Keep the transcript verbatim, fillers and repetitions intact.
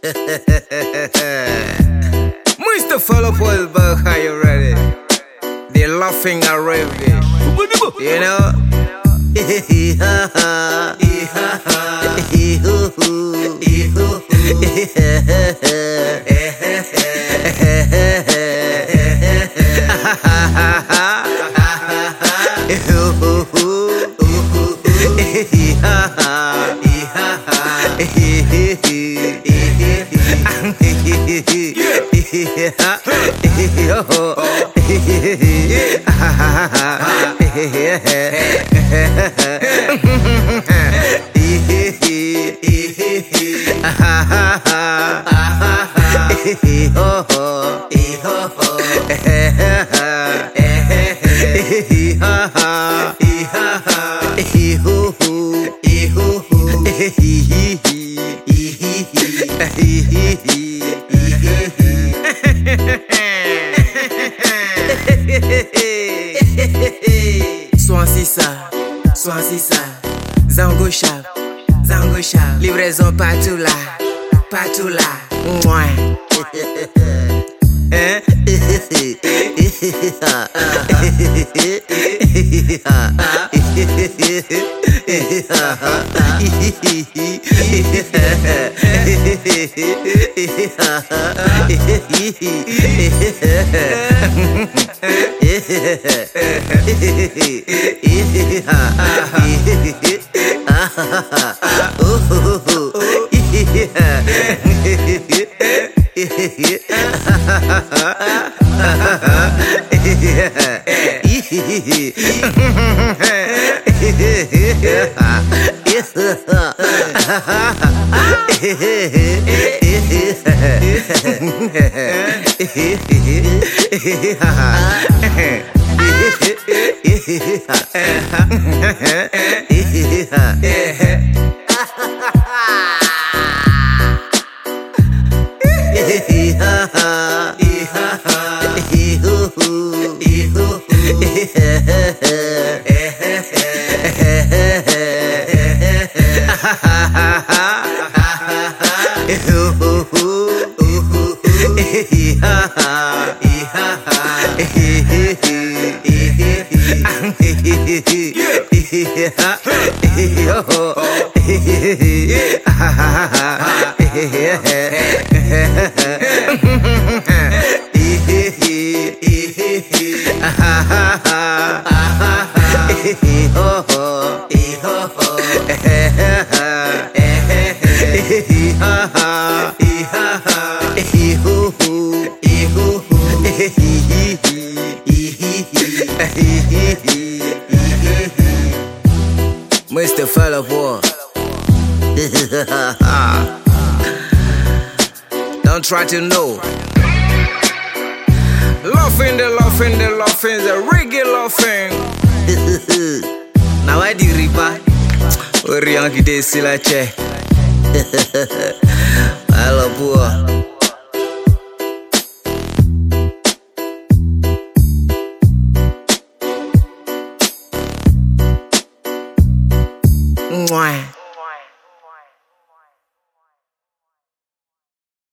Mister Philip Wilberg, are you ready? They're laughing already. You know? Swansea, Swansea, Zango Shop, Zango Shop, livraison partout là, partout là, mouah. Hein? Mister Philip Wilberg. Don't try to know. Laughing, the laughing, the laughing, the reggae laughing. Now I do riba. Ori yang kita sila che. Halo buah.